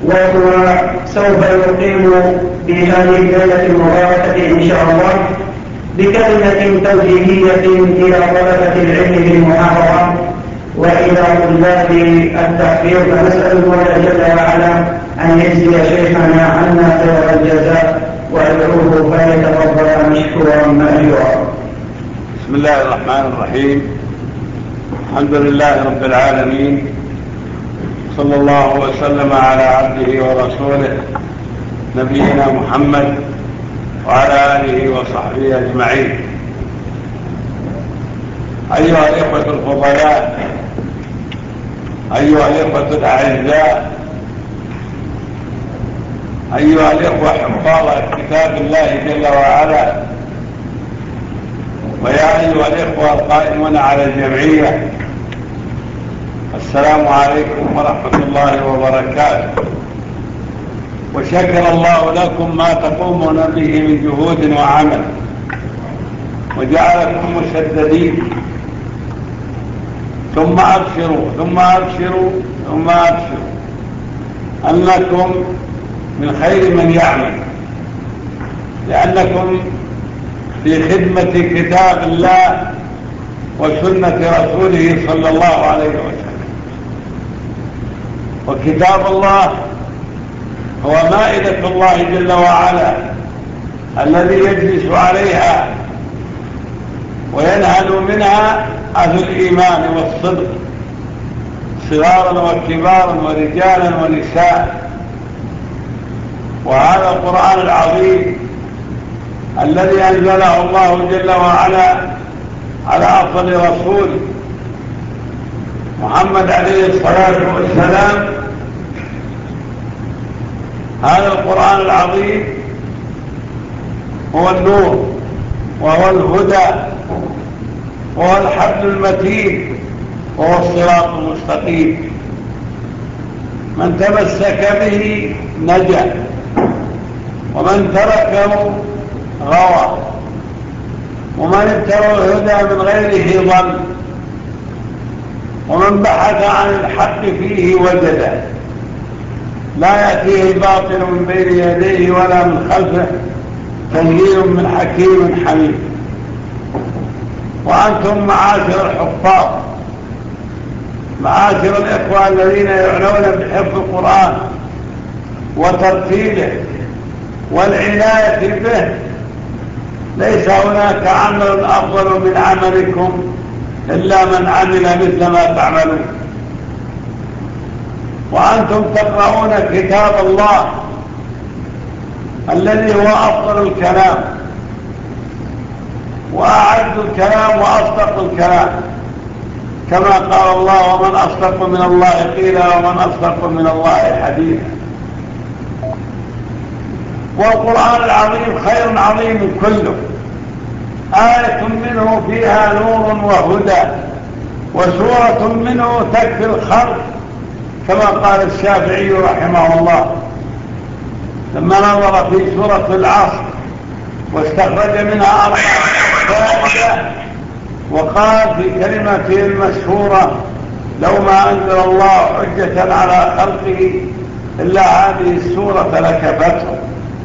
وهو سوف يقيم بهذه الليلة المباركة إن شاء الله بكلمة توجيهية إلى طلبة العلم بالمحاضرة وإلى طلاب التحفيظ، فنسأل الله جل وعلا أن يجزي شيخنا عنا خير الجزاء وأدعوه فليتفضل مشكورا مأجورا. بسم الله الرحمن الرحيم. الحمد لله رب العالمين، صلى الله وسلم على عبده ورسوله نبينا محمد وعلى آله وصحبه أجمعين. أيها الإخوة الفضلاء، أيها الإخوة الأعزاء، أيها الإخوة حفاظ كتاب الله جل وعلا، ويا أيها الإخوة القائمون على الجمعية، السلام عليكم ورحمة الله وبركاته. وشكر الله لكم ما تقومون به من جهود وعمل، وجعلكم مسددين. ثم أبشروا أنكم من خير من يعمل، لأنكم في خدمة كتاب الله وسنة رسوله صلى الله عليه وسلم. وكتاب الله هو مائدة الله جل وعلا الذي يجلس عليها وينهل منها أهل الإيمان والصدق، صغارا وكبارا ورجالا ونساء. وهذا القرآن العظيم الذي أنزله الله جل وعلا على أفضل رسول محمد عليه الصلاة والسلام، هذا القرآن العظيم هو النور وهو الهدى وهو الحبل المتين وهو الصراط المستقيم. من تمسك به نجا، ومن تركه غوى، ومن ابتغى الهدى من غيره ضل، ومن بحث عن الحق فيه وجده. لا يأتيه الباطل من بين يديه ولا من خلفه، تنزيل من حكيم حميد. وأنتم معاشر الحفاظ، معاشر الإخوة الذين يعنون بحفظ القرآن وترتيله والعناية به، ليس هناك عمل أفضل من عملكم إلا من عمل مثل ما تعملون. وأنتم تقرؤون كتاب الله الذي هو أفضل الكلام وأعد الكلام وأصدق الكلام، كما قال الله: ومن أصدق من الله قيلا ومن أصدق من الله حديثا. والقرآن العظيم خير عظيم كله، آية منه فيها نور وهدى، وسورة منه تكفي الخلق، كما قال الشافعي رحمه الله لما نظر في سورة العصر واستخرج منها 4 فائدة، وقال في كلمته المشهورة: لو ما أنزل الله حجة على خلقه إلا هذه السورة لكفتهم.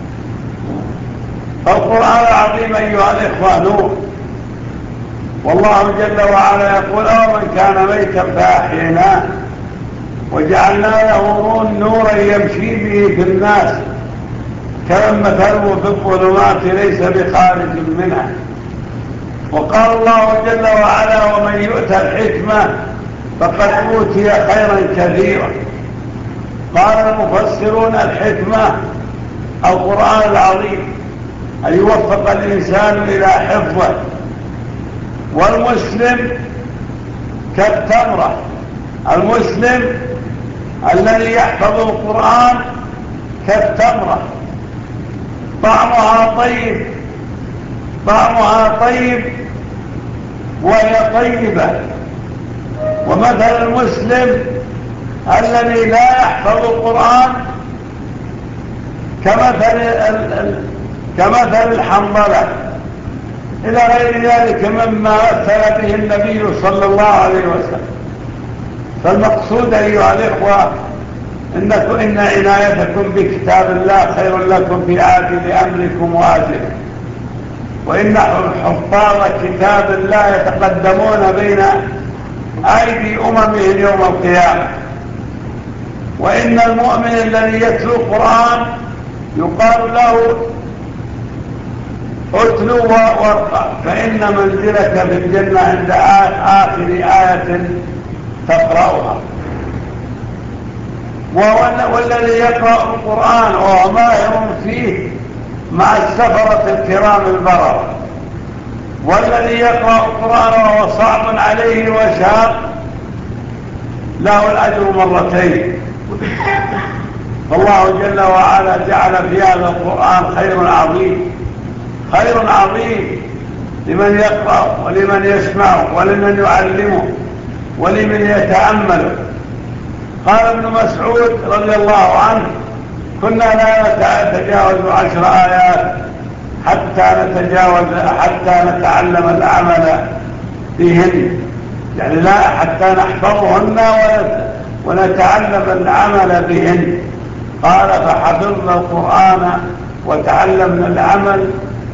فالقرآن العظيم أيها الإخوة نور، والله جل وعلا يقول: أومن كان ميتا فأحييناه وجعلنا له نورا يمشي به في الناس كمن مثله في الظلمات ليس بخارج منها. وقال الله جل وعلا: ومن يؤت الحكمة فقد أوتي خيرا كثيرا. قال المفسرون: الحكمة القرآن العظيم، أن يوفق الإنسان إلى حفظه. والمسلم كالتمرة، المسلم الذي يحفظ القرآن كالتمرة، طعمها طيب وهي طيبة. ومثل المسلم الذي لا يحفظ القرآن كمثل الحنظلة، إلى غير ذلك مما مثل به النبي صلى الله عليه وسلم. فالمقصود أيها الإخوة إن عنايتكم بكتاب الله خير لكم في عاجل أمركم وآجله، وإن حفاظ كتاب الله يتقدمون بين أيدي أممهم يوم القيامة، وإن المؤمن الذي يتلو القرآن يقال له اتلو وارقى، فإن منزلك في الجنة عند آخر آية تقرأها. والذي يقرأ القرآن وهو ماهر فيه مع السفرة الكرام البررة، والذي يقرأ القرآن وهو صعب عليه وشاق له الأجر مرتين. فالله جل وعلا جعل في هذا القرآن خير عظيم، خير عظيم لمن يقرأ ولمن يسمع ولمن يعلمه ولمن يتأمل. قال ابن مسعود رضي الله عنه: كنا لا نتجاوز 10 آيات حتى نتعلم العمل بهن، يعني لا حتى نحفظهن ونتعلم العمل بهن. قال: فحفظنا القرآن وتعلمنا العمل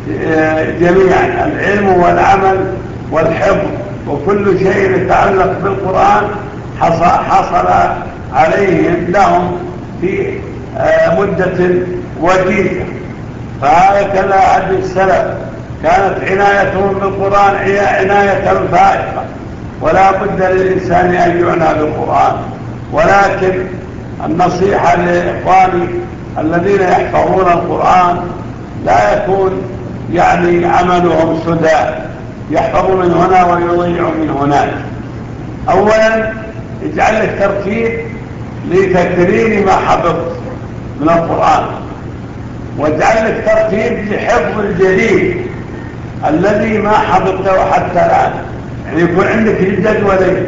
جميعا، العلم والعمل والحفظ وكل شيء يتعلق بالقرآن حصل عليهم لهم في مدة وجيزة. فهكذا عهد السلف كانت عنايتهم بالقرآن عناية فائقة، ولا بد للإنسان أن يعنى بالقرآن. ولكن النصيحة لإخواني الذين يحفظون القرآن لا يكون يعني عملهم سدى، يحفظ من هنا ويضيع من هناك. أولا اجعل لك ترتيب لتكرير ما حفظت من القرآن، واجعل لك ترتيب لحفظ الجديد الذي ما حفظته حتى الآن، يعني يكون عندك جدول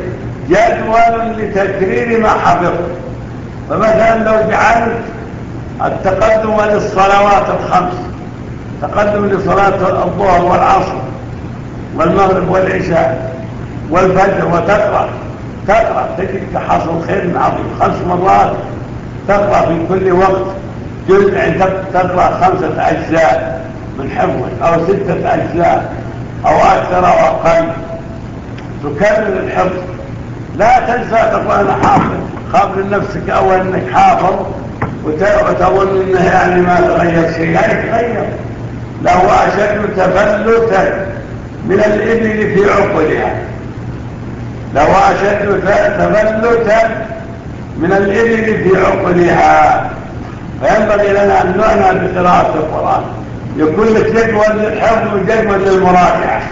لتكرير ما حفظت. فمثلا لو جعلت التقدم للصلوات الخمس، تقدم لصلاة الظهر والعصر والمغرب والعشاء والفجر، وتقرأ تجد تحصل خير عظيم. 5 مرات تقرأ في كل وقت جزء، يعني تقرأ 5 أجزاء من حفظك أو 6 أجزاء أو أكثر أو أقل، تكرر الحفظ. لا تنسى تقول أنا حافظ، خابر لنفسك أول أنك حافظ وتظن أنه يعني ما تغير شيء، لا يتغير. له أشد تفلتا من الإبل في عقلها، له أشد تفلتا من الإبل في عقلها. فينبغي لنا أن نعنى بقراءة القرآن، يكون لك جدول للحفظ وجدول للمراجعة.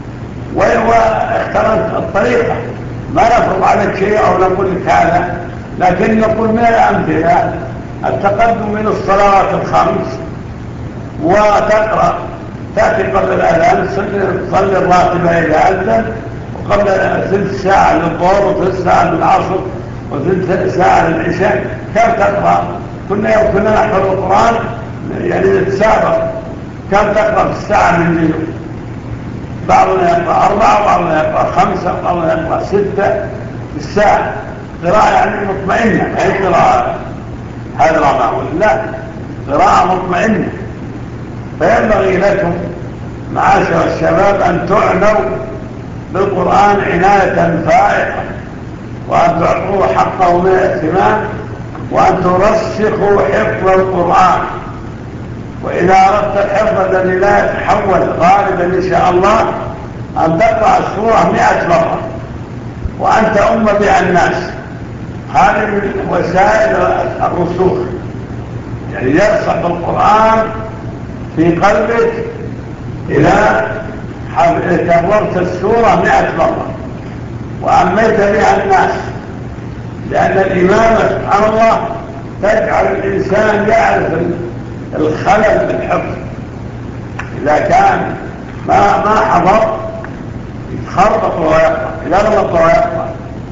واخترت الطريقة، ما نفرض عليك شيء أو نقول لك هذا، لكن نقول من الأمثلة التقدم من الصلوات الخمس، وتقرأ تأتي قبل الأذان تصلي الراتبة إذا أذن، وقبل 3 ساعة للظهر و3 ساعة للعصر و3 ساعة للعشاء. كم تقرأ؟ كنا نحفظ القرآن يعني نتسابق، كم تقرأ في الساعة من اليوم؟ بعضنا يقرأ 4 وبعضنا يقرأ 5 وبعضنا يقرأ 6 في الساعة. قراءة يعني مطمئنة، أي قراءة هذا ما أقول، لا، قراءة مطمئنة. فينبغي لكم معاشر الشباب أن تعنوا بالقرآن عناية فائقة، وأن تعطوه حقه من الاهتمام، وأن ترسخوا حفظ القرآن. وإذا أردت الحفظ الذي لا يتحول غالبا إن شاء الله، أن تقرأ السورة 100 مرة وأن تؤم بها الناس. هذه من وسائل الرسوخ، يعني يرسخ القرآن في قلبك إذا كررت السورة 100 مرة وأميت بها الناس. لأن الإمامة سبحان الله تجعل الإنسان يعرف الخلل في الحفظ. إذا كان ما حفظ يتخربط وهو يقرأ، إذا غلط وهو يقرأ.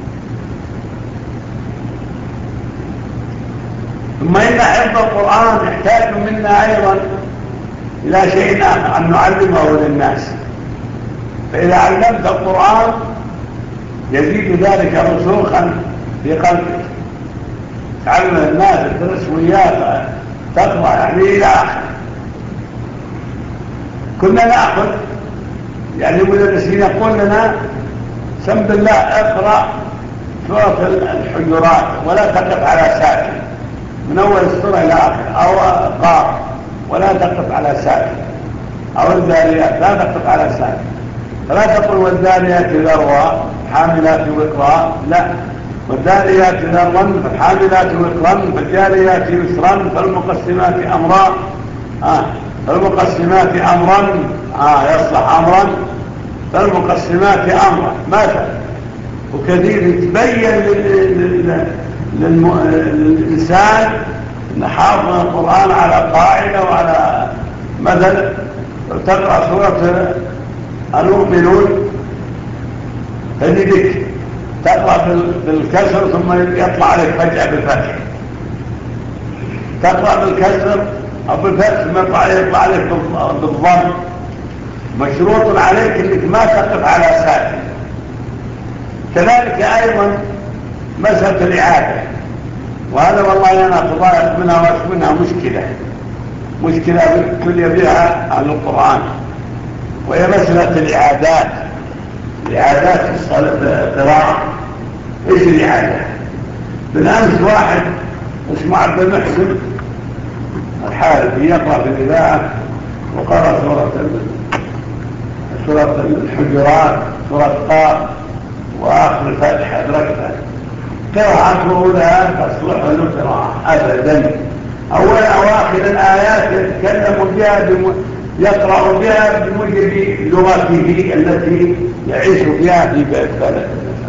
ثم إن حفظ القرآن يحتاج منا أيضا إلى شيء آخر، أن نعلمه للناس. فإذا علمت القرآن يزيد ذلك رسوخا في قلبك. تعلم الناس الدرس وياه تقرأ يعني إلى آخر. كنا نأخذ يعني المدرسين يقول لنا سم بالله اقرأ سورة الحجرات ولا تقف على ساكن من أول السورة إلى آخر، أو قاف ولا تقف على ساكن، أو الذاريات لا تقف على ساكن. فلا تقل والذاريات ذروا حاملات وقرا، لا، والذاريات ذروا فالحاملات وقرا فالجاريات يسرا فالمقسمات أمرا، فالمقسمات أمرا، يصلح أمرا، فالمقسمات أمرا مثلا. وكثير يتبين للإنسان أن حافظ القرآن على قاعدة وعلى مثل تقرأ سورة المؤمنون تجدك تقرأ بالكسر ثم يطلع عليك فجأة بالفتح، تقرأ بالكسر أو بالفتح ثم يطلع عليك بالضم. مشروط عليك أنك ما تقف على ساكن. كذلك أيضا مسألة الإعادة، وهذا والله أنا أتضايق منها وأشوف منها مشكلة كل بها عن القرآن، وهي مسألة الإعادات في القراءة. إيش الإعادة؟ بالأمس واحد اسمه عبد المحسن الحارثي يقرأ في الإذاعة وقرأ سورة الحجرات، سورة قاف، وآخر الفاتحة أدركتها. قراءته لا تصلح له قراءة أبدا. أواخر الآيات يتكلم بها يقرأ بها بموجب لغته التي يعيش فيها في بلد.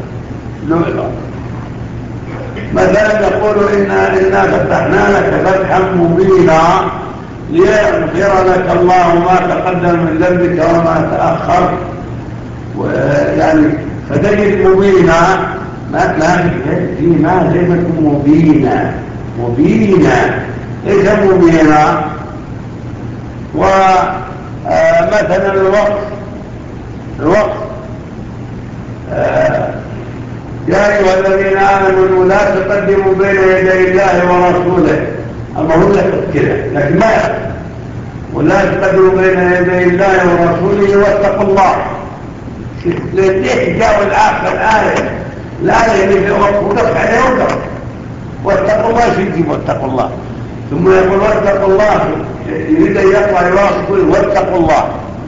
مثلا يقول إنا فتحنا لك فتحا مبينا ليغفر لك الله ما تقدم من ذنبك وما تأخر. يعني فتجد مبينا ما ليست مبينا ليس مبينا. ومثلا الوقت يا أيها الذين آمنوا لا تقدموا بين يدي الله ورسوله. أما هو لك كده لكن ما يقف. ولا تقدموا بين يدي الله ورسوله واتقوا الله. ليش جاءوا الآخر الآية اللي في وقت وقف عليه وقف. واتقوا الله شو يجيب واتقوا الله؟ ثم يقول واتقوا الله، يريد أن يقرأ يواصل واتقوا الله،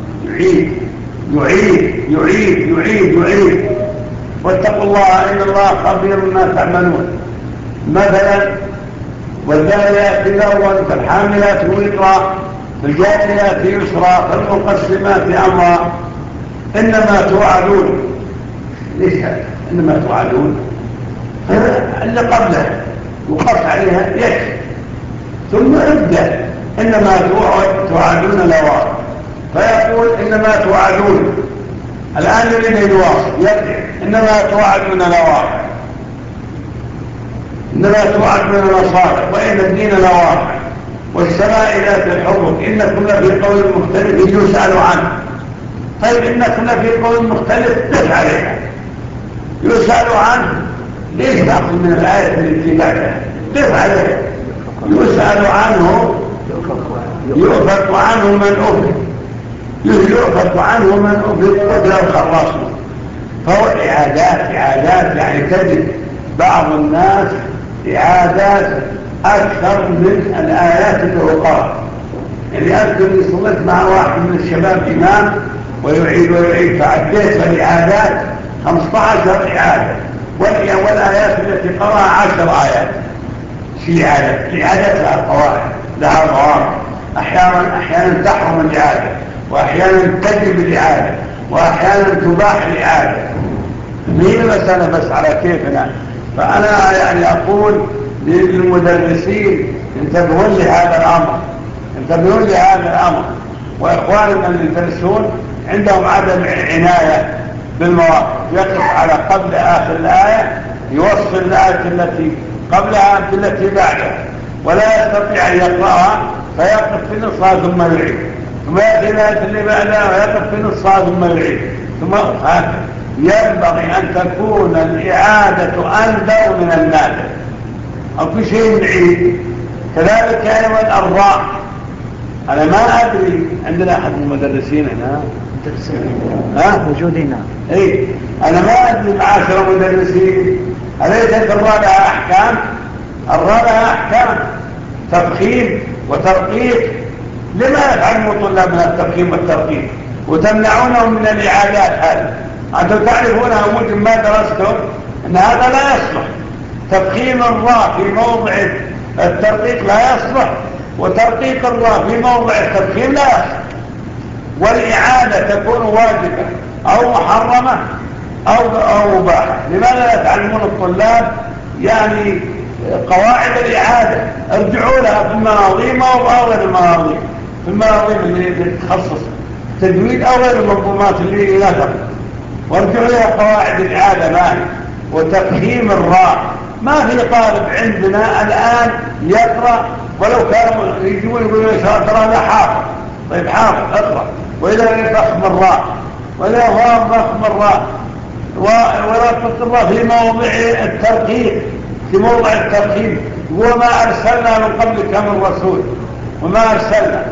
يعيد واتقوا الله إن الله خبير ما تعملون. مثلا والذاريات ذروا فالحاملات وقرا فالجاريات يسرا فالمقسمات أمرا. إنما توعدون. ليش هذا؟ إنما توعدون اللي قبله وقف عليها يكفي، ثم ابدأ إنما توعدون لواقع، فيقول إنما توعدون. الآن يريد الواقع يبدأ إنما توعدون لواقع، إنما توعدون لصادق، وإن الدين لواقع، والسماء ذات الحبك إنكم لفي قول مختلف يسأل عنه. طيب إنكم لفي قول مختلف دف عليها يسأل عنه. ليش تأخذ من الآية التي بعدها؟ دف عليها يسأل عنه يؤفك عنه من أفك، يؤفك عنه من أفك قدر الخراصنا. فهو إعادات يعني تجد بعض الناس إعادات أكثر من الآيات اللي هو قرأ. يعني أذكر أني صليت مع واحد من الشباب إمام ويعيد فعديت الإعادات 15 إعادة، والآيات التي قرأها 10 آيات. في إعادات لها قواعد لها ضوابط. أحيانا تحرم الإعادة، وأحيانا تجب الإعادة، وأحيانا تباح الإعادة. هي المسألة بس على كيفنا. فأنا يعني أقول للمدرسين انتبهوا لي هذا الأمر، وإخواننا اللي يدرسون عندهم عدم عناية بالمواقف. يقف على قبل آخر الآية يوصل الآية التي قبلها بالتي بعدها، ولا يستطيع أن يقرأها فيقف في نصها ثم يعيد، ثم يأتي الآية اللي بعدها ويقف في نصها ثم يعيد، ثم ينبغي أن تكون الإعادة أندر من النادر. أو في شيء بعيد. كذلك أيضا الراء. أنا ما أدري، عندنا أحد من المدرسين هنا وجودنا. إيه، أنا ما أدري معاشر المدرسين أليست الراء لها أحكام؟ الراء لها أحكام تفخيم وترقيق. لما يتعلموا طلابنا التفخيم والترقيق وتمنعونهم من الإعادات هذه؟ أنتم تعرفون وجود ما درستم أن هذا لا يصلح. تفخيم الراء في موضع الترقيق لا يصلح، وترقيق الراء في موضع التفخيم لا يصلح. والإعادة تكون واجبة أو محرمة أو مباحة. لماذا لا يتعلمون الطلاب يعني قواعد الإعادة؟ ارجعوا لها في المناظيم أو غير المناظيم، في المناظيم اللي تتخصص تجويد أو غير المنظومات اللي نذر، وارجعوا لها قواعد الإعادة ما هي. وتفخيم الراء، ما في طالب عندنا الآن يقرأ ولو كانوا يجون يقولوا ترى لا حافظ. طيب حافظ اقرأ، وإذا يفخم الراء وإذا فخم الراء ورقة الراء في موضع الترقيق، في موضع الترقيق. وما أرسلنا من قبلك من رسول وما أرسلنا.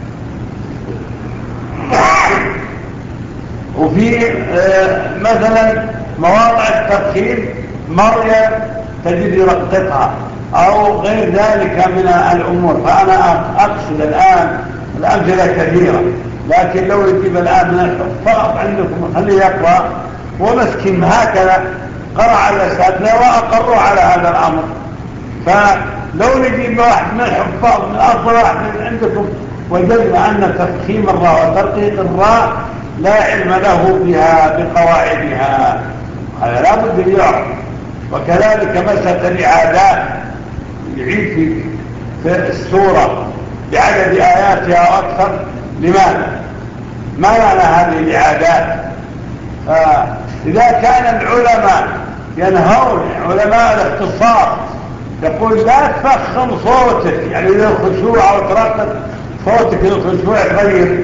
وفي مثلا مواضع الترقيق مريم تجد يرققها أو غير ذلك من الأمور. فأنا أقصد الآن الأمثلة كثيرة، لكن لو يجيب الآن من الحفاظ عندكم خليه يقرأ ومسكين هكذا قرأ على الأساتذة وأقروا على هذا الأمر. فلو نجيب واحد من الحفاظ من أفضل واحد عندكم وجدنا أن تفخيم الراء وترقيق الراء لا علم له بها بقواعدها، هذا لا بد يعرف. وكذلك مسألة الإعادات، يعيد في السورة بعدد آياتها أكثر. لماذا؟ ما معنى هذه الإعادات؟ إذا كان العلماء ينهون، علماء الاختصاص يقول لا تفخم صوتك، يعني إذا الخشوع أو ترقق صوتك الخشوع يغير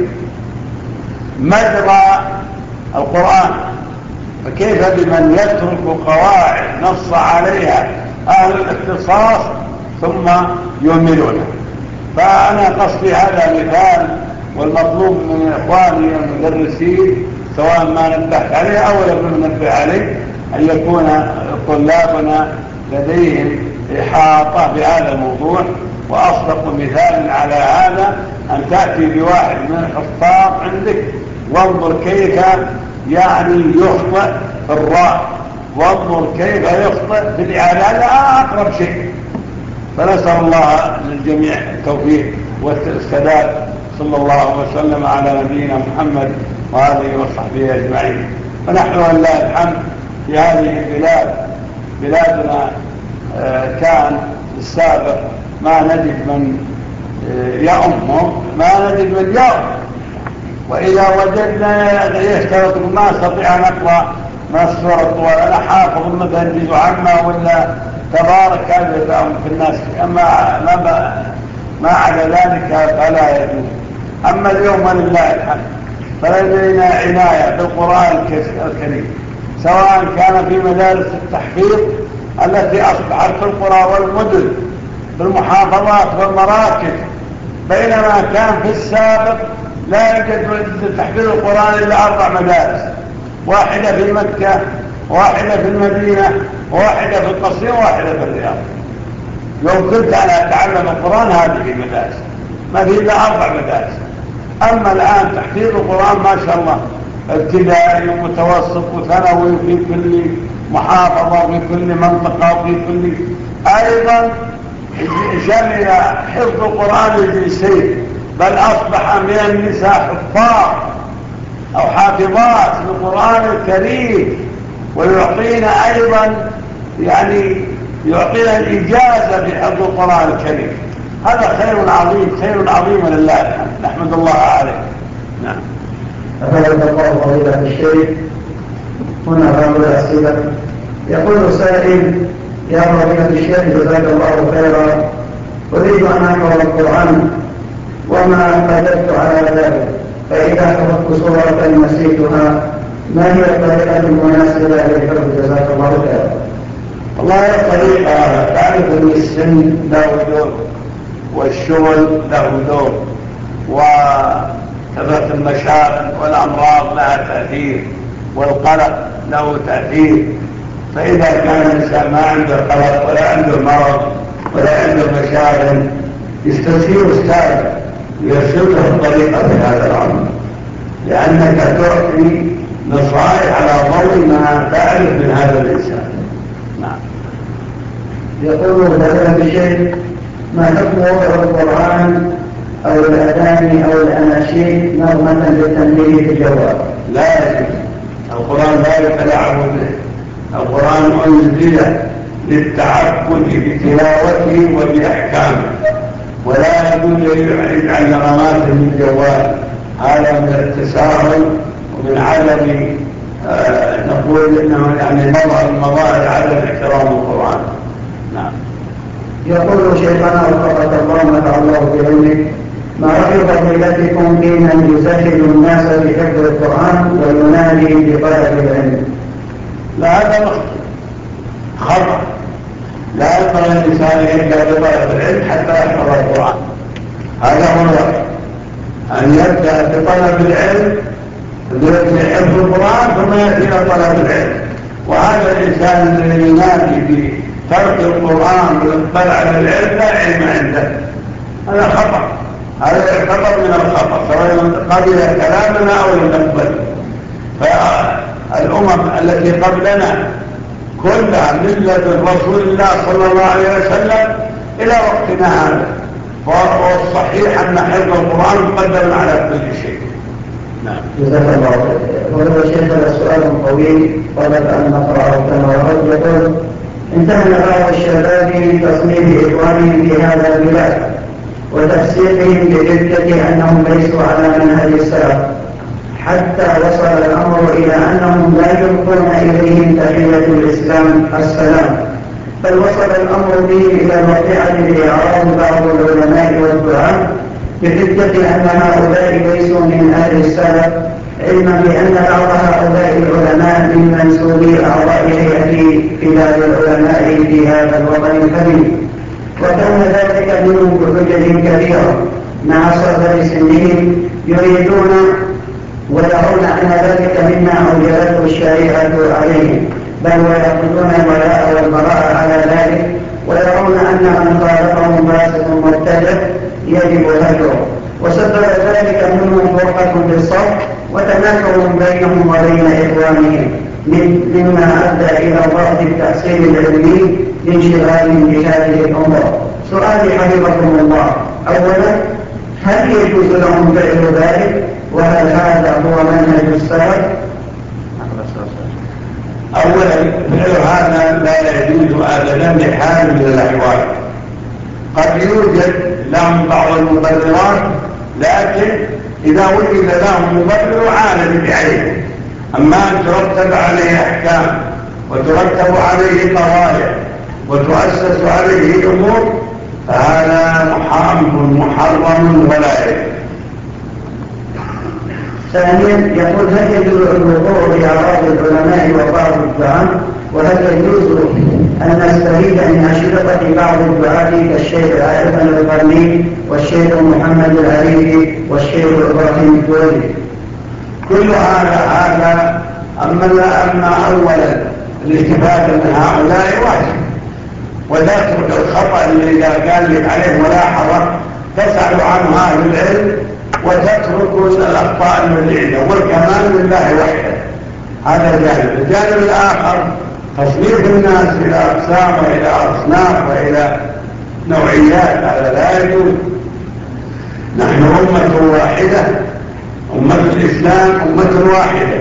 مجرى القرآن، فكيف بمن يترك قواعد نص عليها أهل الاختصاص ثم يهملونه؟ فأنا قصدي هذا مثال، والمطلوب من إخواني المدرسين سواء ما نبهت عليه أو لم ننبه عليه أن يكون طلابنا لديهم إحاطة بهذا الموضوع. وأصدق مثال على هذا أن تأتي بواحد من الحفاظ عندك وانظر كيف يعني يخطئ في الراء، وانظر كيف يخطئ في الإعادة، هذا أقرب شيء. فنسأل الله للجميع التوفيق والسداد. صلى الله وسلم على نبينا محمد وآله وصحبه أجمعين. فنحن ولله الحمد في هذه البلاد، بلادنا كان السابق ما نجد من يأمهم، ما نجد من يأم، وإذا وجدنا يشترط ما استطيع أن أقرأ ما السورة الطوال، أنا حافظ مثلا جزء عما ولا تبارك هذا يتأم في الناس، أما ما على ذلك فلا يجوز. أما اليوم ولله الحمد فلدينا عناية بالقرآن الكريم، سواء كان في مدارس التحفيظ التي أصبحت في القرى والمدن في المحافظات والمراكز، بينما كان في السابق لا يوجد تحفيظ القرآن إلا 4 مدارس، واحدة في مكة، واحدة في المدينة، واحدة في القصيم، واحدة في الرياض. لو كنت أنا أتعلم القرآن هذه المدارس، ما في إلا 4 مدارس. أما الآن تحفيظ القرآن ما شاء الله ابتدائي ومتوسط وثانوي في كل محافظة وفي كل منطقة وفي كل أيضا شمل حفظ القرآن الجنسي، بل أصبح من النساء حفاظ أو حافظات للقرآن الكريم، ويعطينا أيضا يعني يعطينا الإجازة في حفظ القرآن الكريم. هذا خير عظيم، خير عظيم لله الحمد، نحمد الله عليه. نعم. أفضل الله فضيلة الشيخ، هنا بعض الأسئلة. يقول سائل: يا فضيلة الشيخ جزاك الله خيرا، أريد أن أقرأ القرآن وما قدرت على ذلك، فإذا حفظت سورة نسيتها ما هي الطريقة المناسبة للحفظ؟ جزاك الله خيرا. والله الطريقة تعرف أن السن له دور والشغل له دور وكثرة المشاغل والأمراض لها تأثير والقلق له تأثير. فإذا كان الإنسان ما عنده قلق ولا عنده مرض ولا عنده مشاغل يستشير أستاذ ويرسل له الطريقة في هذا الأمر، لأنك تعطي نصائح على ضوء ما تعرف من هذا الإنسان. نعم. يقول فضيلة الشيخ: ما حكم وضع القرآن أو الأغاني أو الأناشيد نغمة للتنبيه في الجوال؟ لا يجوز. القرآن لا يتلاعب به. القرآن أنزل للتعبد بتلاوته وبأحكامه، ولا يجوز يجعل نغمات من الجوال. هذا من التساهل ومن عدم نقول انه يعني مظهر المظاهر عدم احترام القرآن. نعم. يقول شيخنا وفقك الله نفع الله بعلمك: ما رأي فضيلتكم في من يسهل الناس بحفظ القرآن وينادي بطلب العلم؟ لا، هذا خطأ. لا ينبغي الإنسان يبدأ بطلب العلم حتى يحفظ القرآن. هذا هو الواقع، أن يبدأ بطلب العلم بحفظ القرآن ثم يأتي إلى طلب العلم. وهذا الإنسان الذي ينادي بترك القرآن والإقبال على العلم لا علم عنده، هذا خطأ. هذا يعتبر من الخطأ سواء قبل كلامنا أو لم نقبل. فالأمم التي قبلنا كلها ملة رسول الله صلى الله عليه وسلم إلى وقتنا هذا، والصحيح أن حفظ القرآن مقدم على كل شيء. نعم. جزاك الله خير. وهذا الشيخ هذا سؤال طويل طلب أن نقرأه كما ورد. يقول: انتهى بعض الشباب من تصنيف إخوانهم في هذا البلاد وتفسيقهم بحجة أنهم ليسوا على منهج السلف، حتى وصل الأمر إلى أنهم لا يلقون إليهم تحية الإسلام السلام، بل وصل الأمر بهم إلى الواقعة بإعراض بعض العلماء والدعاة بحجة أن هؤلاء ليسوا من أهل السلف، علما بأن بعض هؤلاء العلماء من منسوبي أعضاء هيئة كبار العلماء في هذا الوطن الحبيب، وكان ذلك منهم بحجج كبيرة مع صغر سنهم يريدون ويرون أن ذلك مما أوجبته الشريعة عليهم، بل ويأخذون الولاء والبراء على ذلك، ويرون أن من خالفهم فاسق مبتدع يجب هجره، وسبب ذلك منهم فرقة في الصف وتناكر بينهم وبين إخوانهم، مما أدى إلى ضعف التحصيل العلمي لانشغالهم بهذه الأمور. سؤالي حفظكم الله: أولا، هل يجوز لهم فعل ذلك؟ وهل هذا هو منهج السلف؟ أولا، فعل هذا لا يجوز أبدا بحال من الأحوال. قد يوجد لهم بعض المبررات، لكن إذا وجد لهم مبرر عالم عليه. أما أن ترتب عليه أحكام وترتب عليه قواعد وتؤسس عليه أمور فهذا محرم ولا يجوز. ثانيا، يقول: هل يجوز الوقوع بأعراض العلماء وبعض الدعاة؟ وهل يجوز أن نستفيد من أشرطة بعض الدعاة كالشيخ عارف القرني والشيخ محمد العريفي والشيخ إبراهيم الدولي؟ كل هذا أما أولا الاستفادة من هؤلاء واجب، وتترك الخطأ اللي إذا كان لك عليه ملاحظة تسأل عنه أهل العلم وتترك الأخطاء المزعجة، والكمال لله وحده. هذا جانب. الجانب الآخر تصنيف الناس إلى أقسام وإلى أصناف وإلى نوعيات، هذا لا يجوز. نحن أمة واحدة، أمة الإسلام أمة واحدة،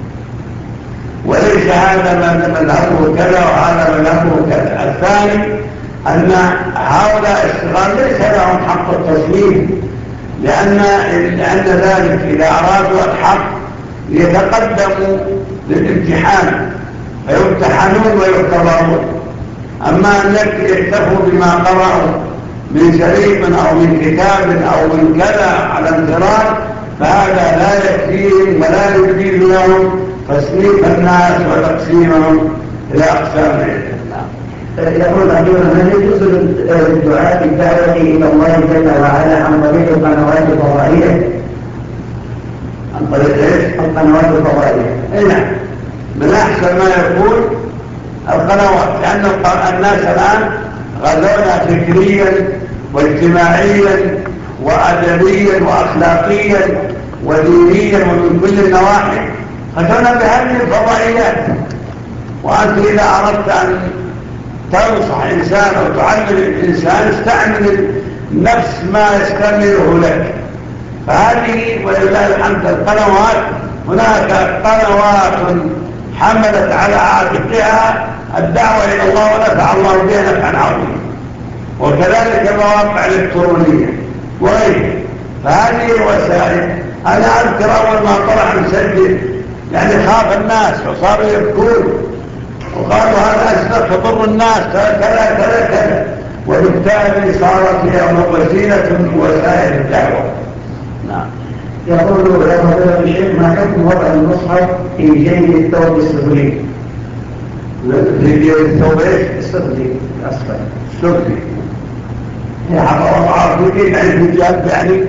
وليس هذا مذهبه كذا وهذا مذهبه كذا. الثاني أن هؤلاء الصغار ليس لهم حق التصنيف، لأن ذلك إذا أرادوا الحق يتقدموا للامتحان فيمتحنون ويختبرون. أما أنك يكتفوا بما قرأوا من شريط أو من كتاب أو من كذا على انفراد فهذا لا يكفيهم ولا يجيز لهم تصنيف الناس وتقسيمهم إلى أقسام. يقول أخيرا هل يجوز للدعاة بالدعوة إلى الله جل وعلا عن طريق القنوات الفضائية؟ عن طريق ايش؟ القنوات الفضائية. اي نعم، من احسن ما يكون القنوات، لان الناس الان غزونا فكريا واجتماعيا وادبيا واخلاقيا ودينيا ومن كل النواحي، غزونا بهذه الفضائيات. وانت اذا اردت ان تنصح انسان او تعلم الانسان استعمل نفس ما يستعمله لك. فهذه ولله الحمد القنوات، هناك قنوات حملت على عاتقها الدعوة إلى الله ونفع الله بها نفعا عظيما، وكذلك مواقع الإلكترونية وغيرها. فهذه الوسائل، أنا أذكر أول ما طلع مسجل يعني خاف الناس وصاروا يبكون وقالوا هذا أسباب تضر الناس كذا كذا كذا، وبالتالي صارت هي وسيلة من وسائل الدعوة. نعم. يقول يا فضيلة الشيخ ما حكم وضع المصحف في جيب الثوب السفلي؟ في جيب الثوب ايش؟ السفلي الأسفل. السفلي. يا حق وضعه في جيب يعني في الجنب يعني؟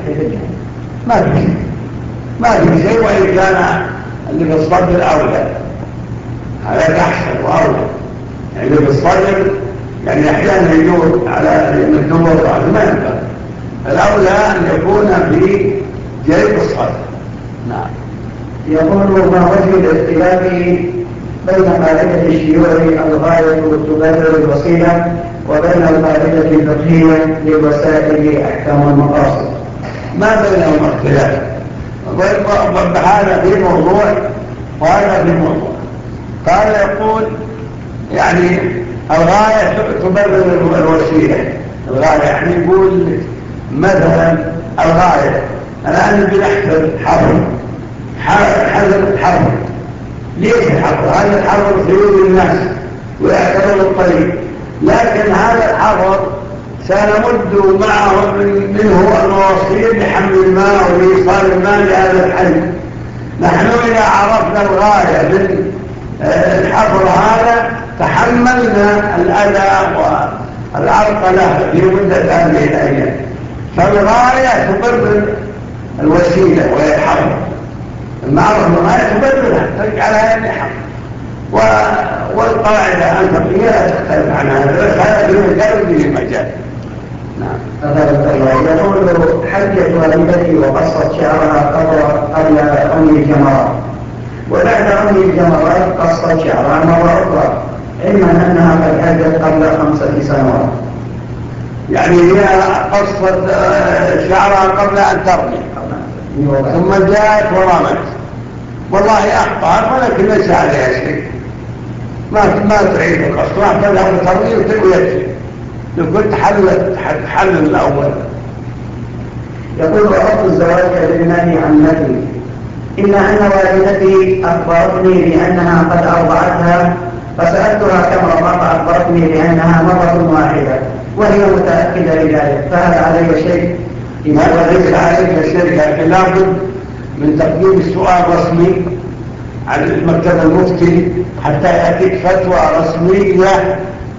ما في شيء، وإن كان اللي في الصدر أولى، هذا أحسن وأولى. يعني اللي في الصدر يعني أحيانا يجوز على الدور ما ينفع. الأولى أن يكون في جيب الصدر. نعم. يقول ما وجه الاختلاف بين قاعدة الشيوع الغاية تبرر الوسيلة وبين القاعدة الفقهية للوسائل أحكام المقاصد؟ ما بينهم اختلاف، هذا في موضوع وهذا في موضوع. قال يقول يعني الغاية تبرر الوسيلة. الغاية يعني يقول مثلا الغاية الآن بنحفر حفر حفر. ليش الحفر؟ هذا الحفر سيود الناس ويعتبر الطريق، لكن هذا الحفر سنمد معه منه المواصيل لحمل الماء ولإيصال الماء لهذا الحي. نحن إذا عرفنا الغاية من الحفر هذا تحملنا الأذى والعرقلة في مدة هذه الأيام. فالغاية تبرر الوسيلة وهي الحفر. المعرفة الغاية تبررها تجعلها الحفر. والقاعدة الفقهية لا تختلف عن هذا، هذا في مجال به المجال. نعم. يقول حجة والدتي وقصت شعرها قبل رمي الجمرات، وبعد رمي الجمرات قصت شعرها مرة أخرى، علما أنها قد حجت قبل 5 سنوات. يعني هي قصت شعرها قبل أن ترمي ثم جاءت ورمت. والله أخطأت ولكن ليس عليها شيء، ما تعيد القصد، واحدة ترمي ويكفي لو كنت حل الأول. يقول رفض الزواج بالمال عن نفسي، إلا أن والدتي أخبرتني بأنها قد أرضعتها، فسألتها كم رضعت، أخبرتني بأنها مرة واحدة وهي متأكدة لذلك، فهل علي شيء؟ ما ليس عليك شيء، لكن لابد من تقديم السؤال رسمي عن المكتب المفتي حتى يأتيك فتوى رسمية.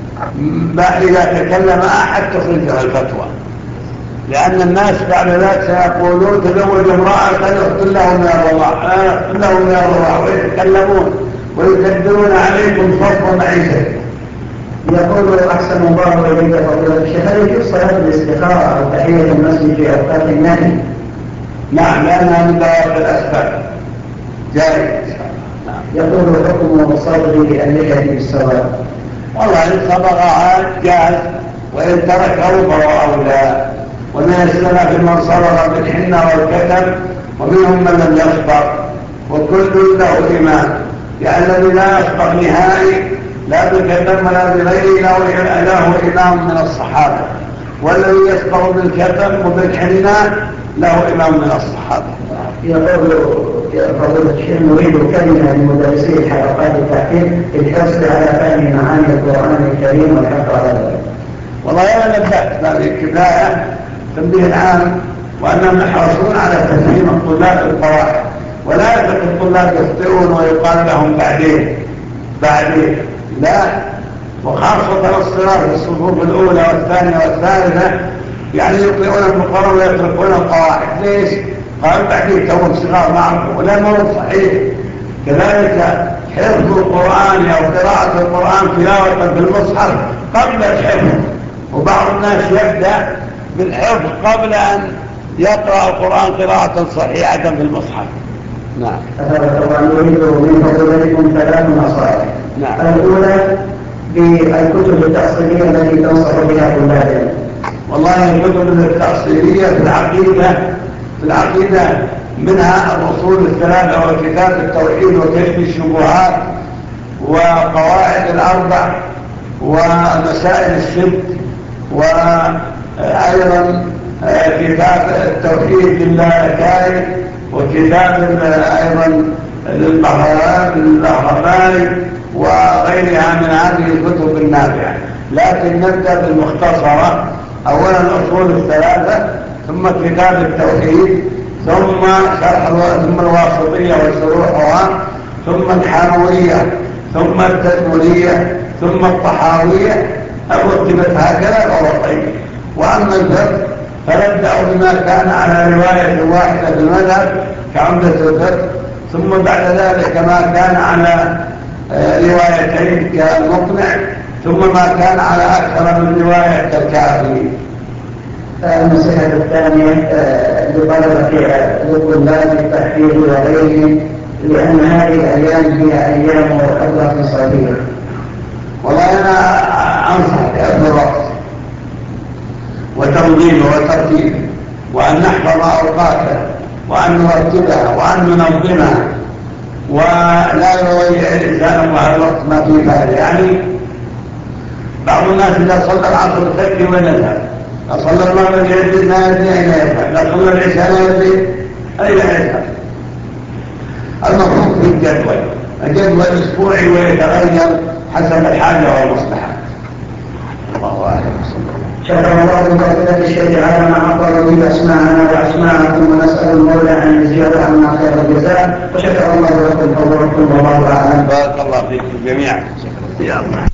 إذا تكلم أحد تخرجها الفتوى، لأن الناس بعد ذلك سيقولون تزوج امرأة قل لهم يا الله ويتكلمون ويكدرون عليكم صفر معيشة. يقول أحسن الله إليك فضيلة الشيخ، هل يجوز صلاة الاستخارة أو تحية المسجد في أوقات النهي؟ نعم، لأنها من باب الأسباب جائز. يقول حكم صبر اللحية بالسواد. والله إن صبغها جاز، وإن تركه فهو أولى. ومن السلف من صبغ بالحنة والكتم، ومنهم من لم يصبغ، وكل له إمام. لأن الذي لا يصبغ نهائي لا بالكتم ولا بغيره له إمام من الصحابة، والذي يصبغ بالكتم وبالحنة له إمام من الصحابة. يقول يا فضيلة الشيخ نريد كلمة لمدرسي الحلقات التحفيظ للحرص على فهم معاني القرآن الكريم والحق على ذلك. والله أنا نبهت هذه كفاية تنبيه العام، وأنهم يحرصون على تفهيم الطلاب القواعد، ولا يترك الطلاب يخطئون ويقال لهم بعدين. لا، وخاصة الصغار في الصفوف الأولى والثانية والثالثة، يعني يقرؤون القرآن ويتركون القواعد. ليش؟ قالوا بعدين توهم صغار معهم، ولا ما هو صحيح. كذلك حفظ القرآن أو قراءة القرآن تلاوة بالمصحف قبل الحفظ، وبعض الناس يبدأ بالحفظ قبل أن يقرأ القرآن قراءة صحيحة في المصحف. نعم. طبعا نريد من فضلكم 3 نصائح. نعم. الأولى بالكتب التأصيلية التي تنصح بها طلابنا. والله الكتب التأصيلية في العقيدة منها الأصول الثلاثة وكتاب التوحيد وكشف الشبهات وقواعد الأربع ومسائل الست، وأيضا كتاب التوحيد للكائن، وكتاب أيضا للبهرماني وغيرها من هذه الكتب النافعة. لكن نبدأ بالمختصرة. أولا الأصول الثلاثة، ثم كتاب التوحيد، ثم الواسطية وشروحها، ثم الحاموية، ثم التدمرية، ثم الطحاوية. رتبت هكذا الوضعية. وأما الفقه فنبدأ بما كان على رواية واحدة بالمذهب كعمدة الفقه، ثم بعد ذلك ما كان على روايتين كالمقنع، ثم ما كان على أكثر من رواية كالكافي. النصيحة الثانية لطلاب التحفيظ وغيرهم، لأن هذه الأيام هي أيام حضرة صغيرة. والله أنا أنصح بأخذ الوقت وتنظيمه وترتيبه، وأن نحفظ أوقاته، وأن نرتبها، وأن ننظمها، ولا يضيع الإنسان الله الوقت ما فيه فائدة. يعني بعض الناس إذا صلى العصر يفكر وين يذهب، لا صلى المغرب يجلس لا يدري أين يذهب، لا صلى العشاء لا يدري أين يذهب. المفروض في الجدول أسبوعي ويتغير حسب الحاجة والمصلحة. الله أعلم. شكر الله لفضيلة الشيخ على ما عبر به أسماعنا وأسماعكم، ونسأل المولى أن يجزيه عنا خير الجزاء. وشكر الله لكم فضلكم، والله أعلم. بارك الله فيكم جميعا. يا الله.